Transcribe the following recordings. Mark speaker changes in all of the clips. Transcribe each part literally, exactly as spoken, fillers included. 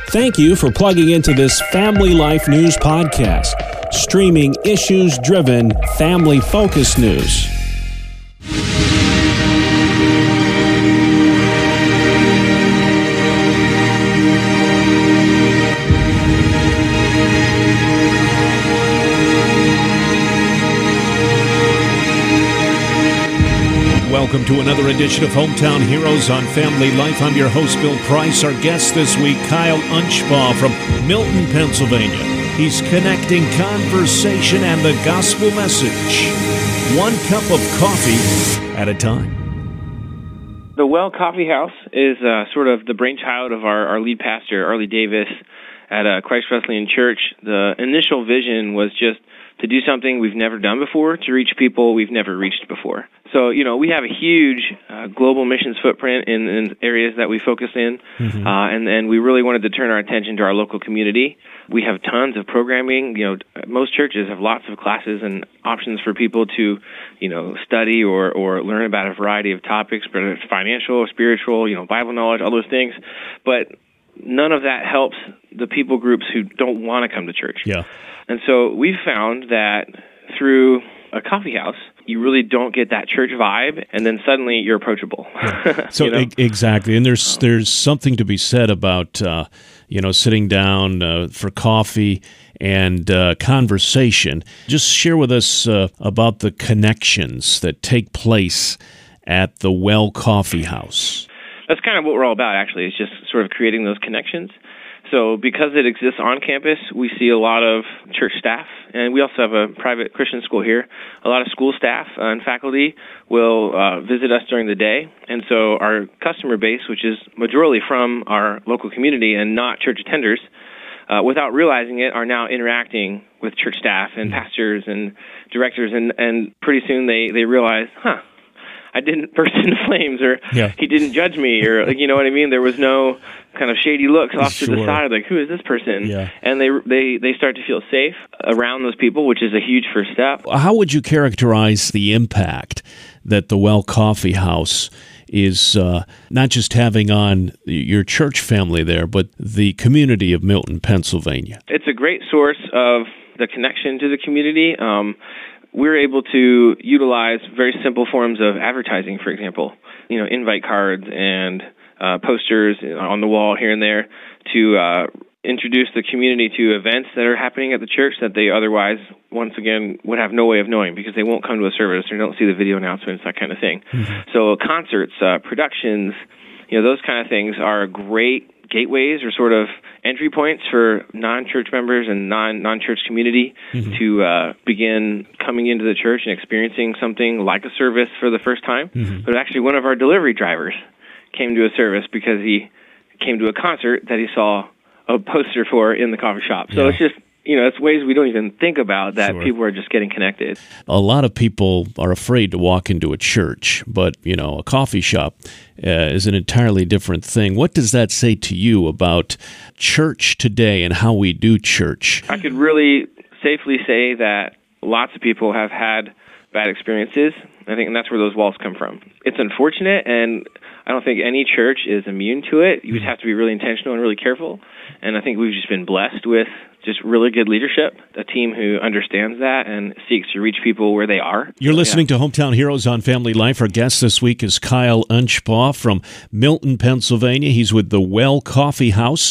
Speaker 1: Thank you for plugging into this Family Life News podcast, streaming issues-driven, family-focused news. Welcome to another edition of Hometown Heroes on Family Life. I'm your host, Bill Price. Our guest this week, Kyle Unschbaugh from Milton, Pennsylvania. He's connecting conversation and the gospel message, one cup of coffee at a time.
Speaker 2: The Well Coffee House is uh, sort of the brainchild of our, our lead pastor, Arlie Davis, at uh, Christ Wesleyan Church. The initial vision was just to do something we've never done before, to reach people we've never reached before. So, you know, we have a huge uh, global missions footprint in, in areas that we focus in, mm-hmm. uh, and, and we really wanted to turn our attention to our local community. We have tons of programming. You know, most churches have lots of classes and options for people to, you know, study or, or learn about a variety of topics, whether it's financial, spiritual, you know, Bible knowledge, all those things. But none of that helps the people groups who don't want to come to church.
Speaker 1: Yeah.
Speaker 2: And so we've found that through a coffee house, you really don't get that church vibe, and then suddenly you're approachable.
Speaker 1: Yeah. So
Speaker 2: you know?
Speaker 1: e- exactly, and there's there's something to be said about uh, you know sitting down uh, for coffee and uh, conversation. Just share with us uh, about the connections that take place at the Well Coffee House.
Speaker 2: That's kind of what we're all about, actually. It's just sort of creating those connections. So because it exists on campus, we see a lot of church staff, and we also have a private Christian school here. A lot of school staff and faculty will uh, visit us during the day, and so our customer base, which is majorly from our local community and not church attenders, uh, without realizing it, are now interacting with church staff and pastors and directors, and, and pretty soon they, they realize, huh, I didn't burst into flames, or yeah. he didn't judge me, or like, you know what I mean? There was no kind of shady looks off sure. to the side, like, who is this person?
Speaker 1: Yeah.
Speaker 2: And they, they, they start to feel safe around those people, which is a huge first step.
Speaker 1: How would you characterize the impact that the Well Coffee House is uh, not just having on your church family there, but the community of Milton, Pennsylvania?
Speaker 2: It's a great source of the connection to the community. Um, We're able to utilize very simple forms of advertising, for example, you know, invite cards and uh, posters on the wall here and there to uh, introduce the community to events that are happening at the church that they otherwise, once again, would have no way of knowing because they won't come to a service or don't see the video announcements, that kind of thing. Mm-hmm. So concerts, uh, productions, you know, those kind of things are great gateways or sort of entry points for non-church members and non, non-church community mm-hmm. to uh, begin coming into the church and experiencing something like a service for the first time. Mm-hmm. But actually one of our delivery drivers came to a service because he came to a concert that he saw a poster for in the coffee shop. So yeah. it's just, you know, it's ways we don't even think about that sure. people are just getting connected.
Speaker 1: A lot of people are afraid to walk into a church, but, you know, a coffee shop uh, is an entirely different thing. What does that say to you about church today and how we do church?
Speaker 2: I could really safely say that lots of people have had bad experiences. I think, and that's where those walls come from. It's unfortunate, and I don't think any church is immune to it. You just have to be really intentional and really careful. And I think we've just been blessed with just really good leadership, a team who understands that and seeks to reach people where they are.
Speaker 1: You're listening yeah. to Hometown Heroes on Family Life. Our guest this week is Kyle Unschbaugh from Milton, Pennsylvania. He's with the Well Coffee House,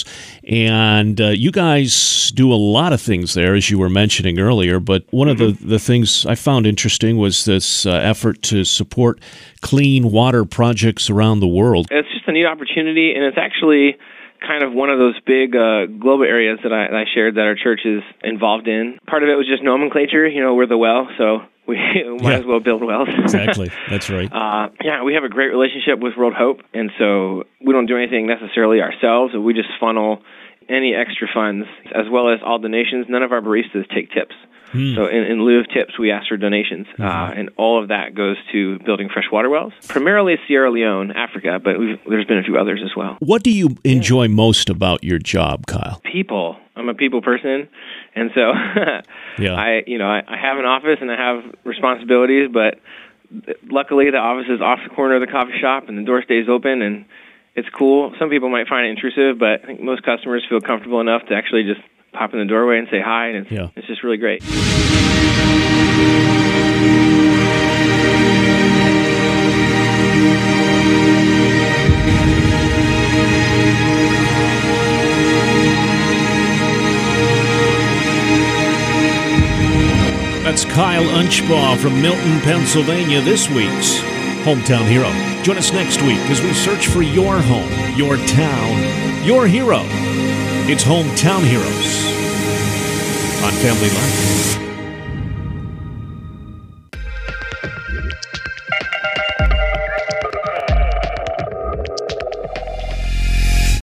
Speaker 1: and uh, you guys do a lot of things there, as you were mentioning earlier, but one mm-hmm. of the, the things I found interesting was this uh, effort to support clean water projects around the world.
Speaker 2: It's just a neat opportunity, and it's actually kind of one of those big uh, global areas that I, that I shared that our church is involved in. Part of it was just nomenclature. You know, we're the well, so we might
Speaker 1: yeah.
Speaker 2: as well build wells.
Speaker 1: Exactly. That's right.
Speaker 2: Uh, yeah, we have a great relationship with World Hope, and so we don't do anything necessarily ourselves. We just funnel any extra funds, as well as all donations. None of our baristas take tips. Hmm. So in, in lieu of tips, we ask for donations, mm-hmm. uh, and all of that goes to building fresh water wells, primarily Sierra Leone, Africa, but we've, there's been a few others as well.
Speaker 1: What do you enjoy yeah. most about your job, Kyle?
Speaker 2: People. I'm a people person, and so yeah. I, you know, I, I have an office and I have responsibilities, but luckily the office is off the corner of the coffee shop, and the door stays open, and it's cool. Some people might find it intrusive, but I think most customers feel comfortable enough to actually just pop in the doorway and say hi, and it's,
Speaker 1: yeah.
Speaker 2: it's just really great.
Speaker 1: That's Kyle Unchbaugh from Milton, Pennsylvania, this week's Hometown Hero. Join us next week as we search for your home, your town, your hero. It's Hometown Heroes on Family Life.